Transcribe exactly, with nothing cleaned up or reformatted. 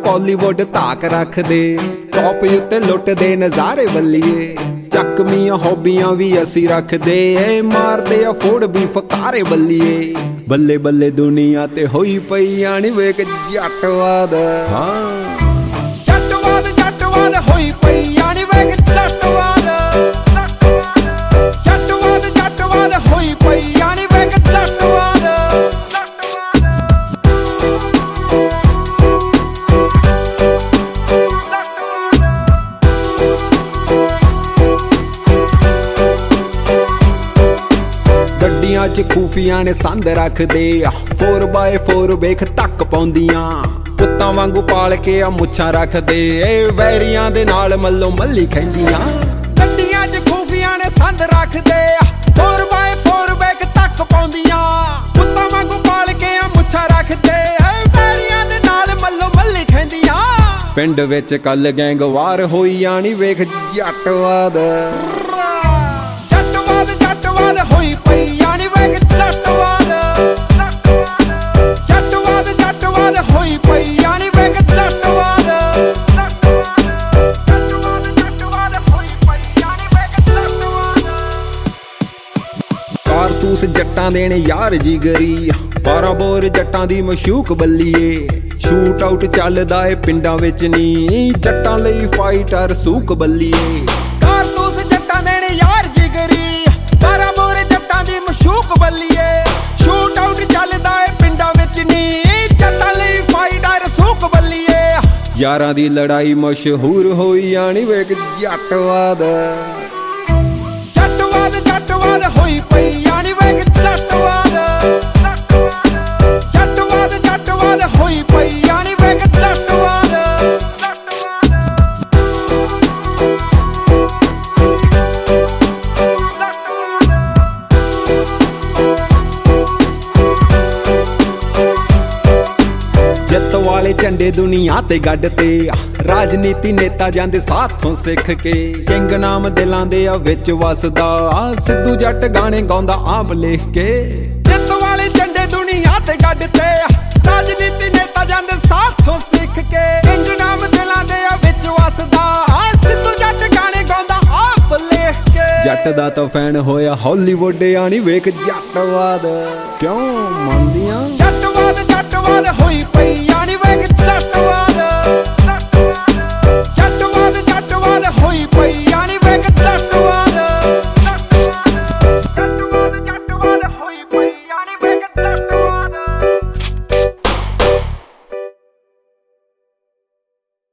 ਬਾਲੀਵੁੱਡ ਧਾਕ ਰੱਖਦੇ, ਟੌਪ ਉੱਤੇ ਲੁੱਟਦੇ ਨਜ਼ਾਰੇ ਬੱਲੀਏ। ਚੱਕਵੀਆਂ ਹੌਬੀਆਂ ਵੀ ਅਸੀਂ ਰੱਖਦੇ, ਏ ਮਾਰਦੇ ਆ ਫੋੜ ਵੀ ਫਕਾਰੇ ਬੱਲੀਏ। ਬੱਲੇ ਬੱਲੇ ਦੁਨੀਆ ਤੇ ਹੋਈ ਪਈ ਆਣੀ ਵੇਖ ਜੱਟਵਾਦ। ਹਾਂ ਜੱਟਵਾਦ ਜੱਟਵਾਦ ਹੋਈ ਪਈ ਆਣੀ ਵੇਖ ਜੱਟਵਾਦ। ਜੱਟਵਾਦ ਜੱਟਵਾਦ ਹੋਈ ਪਈ ਆਣੀ ਵੇਖ ਜੱਟਵਾਦ। ਗੱਡੀਆਂ ਚ ਖੂਫੀਆਂ ਨੇ ਸੰਦ ਰੱਖਦੇ, ਫੋਰ ਬਾਏ ਫੋਰ ਵੇਖ ਤੱਕ ਪਾਉਂਦੀਆਂ। ਪੁੱਤਾਂ ਵਾਂਗੂ ਪਾਲ ਕੇ ਆ ਮੁੱਛਾਂ ਰੱਖਦੇ, ਏ ਵੈਰੀਆਂ ਦੇ ਨਾਲ ਮੱਲੋ ਮੱਲੀ ਖੈਂਦੀਆਂ। ਗੱਡੀਆਂ ਚ ਖੂਫੀਆਂ ਨੇ ਸੰਦ ਰੱਖਦੇ, ਫੋਰ ਬਾਏ ਫੋਰ ਵੇਖ ਤੱਕ ਪਾਉਂਦੀਆਂ। ਪੁੱਤਾਂ ਵਾਂਗੂ ਪਾਲ ਕੇ ਆ ਮੁੱਛਾਂ ਰੱਖਦੇ, ਏ ਵੈਰੀਆਂ ਦੇ ਨਾਲ ਮੱਲੋ ਮੱਲੀ ਖੈਂਦੀਆਂ। ਪਿੰਡ ਵਿੱਚ ਕੱਲ ਗੈਂਗਵਾਰ ਹੋਈ ਆਣੀ ਵੇਖ ਜੱਟਵਾਦ। ਜੱਟਵਾਦ ਜੱਟਵਾਦ ਹੋਈ ਪਈ ਆਣੀ ਵੇਖ ਜੱਟਵਾਦ। ਜੱਟਵਾਦ ਜੱਟਵਾਦ ਹੋਈ ਪਈ ਆਣੀ ਵੇਖ ਜੱਟਵਾਦ। ਜੱਟਵਾਦ ਜੱਟਵਾਦ ਹੋਈ ਪਈ ਆਣੀ ਵੇਖ ਜੱਟਵਾਦ। ਕਾਰਤੂਸ ਜੱਟਾਂ ਦੇ ਨੇ ਯਾਰ ਜਿਗਰੀ, ਬਾਰਾਂ ਬੋਰ ਜੱਟਾਂ ਦੀ ਮਸ਼ੂਕ ਬੱਲੀਏ। ਸ਼ੂਟ ਆਊਟ ਚੱਲਦਾ ਏ ਪਿੰਡਾਂ ਵਿੱਚ ਨੀ, ਜੱਟਾਂ ਲਈ ਫਾਈਟਰ ਸੂਕ ਬੱਲੀਏ। ਕਾਰਤੂਸ ਜੱਟਾਂ ਦੇ ਨੇ ਯਾਰ ਜਿਗਰੀ, ਬਾਰਾਂ ਬੋਰ ਜੱਟਾਂ ਦੀ ਮਸ਼ੂਕ ਬੱਲੀਏ। ਸ਼ੂਟ ਆਊਟ ਚੱਲਦਾ ਏ ਪਿੰਡਾਂ ਵਿੱਚ ਨੀ, ਜੱਟਾਂ ਲਈ ਫਾਈਟਰ ਸੂਕ ਬੱਲੀਏ। ਯਾਰਾਂ ਦੀ ਲੜਾਈ ਮਸ਼ਹੂਰ ਹੋਈ ਆਣੀ ਵੇਖ ਜੱਟਵਾਦ। ਜੱਟਵਾਦ ਜੱਟਵਾਦ ਹੋਈ ਪਈ ਆਣੀ ਵੇਖ ਜੱਟਵਾਦ। ਜੱਟਵਾਦ ਜੱਟਵਾਦ ਹੋਈ ਪਈ ਆਣੀ ਵੇਖ ਜੱਟਵਾਦ। ਜਿੱਤ ਵਾਲੇ ਝੰਡੇ ਦੁਨੀਆ ਤੇ ਗੱਡ ਤੇ, ਰਾਜਨੀਤੀ ਨੇਤਾ ਜਾਂਦੇ ਸਾਥੋਂ ਸਿੱਖ ਕੇ। ਕਿੰਗ ਨਾਮ ਦਿਲਾਂ ਦੇ ਆ ਵਿੱਚ ਵਸਦਾ, ਸਿੱਧੂ ਜੱਟ ਗਾਣੇ ਗਾਉਂਦਾ ਆਪ ਲਿਖ ਕੇ। ਜਿੱਤ ਵਾਲੇ ਝੰਡੇ ਦੁਨੀਆ ਤੇ ਗੱਡ ਤੇ, ਰਾਜਨੀਤੀ ਨੇਤਾ ਜਾਂਦੇ ਸਾਥੋਂ ਸਿੱਖ ਕੇ। ਕਿੰਗ ਨਾਮ ਦਿਲਾਂ ਦੇ ਆ ਵਿੱਚ ਵਸਦਾ, ਸਿੱਧੂ ਜੱਟ ਗਾਣੇ ਗਾਉਂਦਾ ਆਪ ਲਿਖ ਕੇ। ਜੱਟ ਦਾ ਤਾਂ ਫੈਨ ਹੋਇਆ ਹਾਲੀਵੁੱਡ ਆਣੀ ਵੇਖ ਜੱਟਵਾਦ। ਕਿਉਂ ਮੰਨਦੀਆਂ? ਜੱਟਵਾਦ ਜੱਟਵਾਦ ਹੋਈ ਪਈ ਆਣੀ ਵੇਖ ਜੱਟਵਾਦ।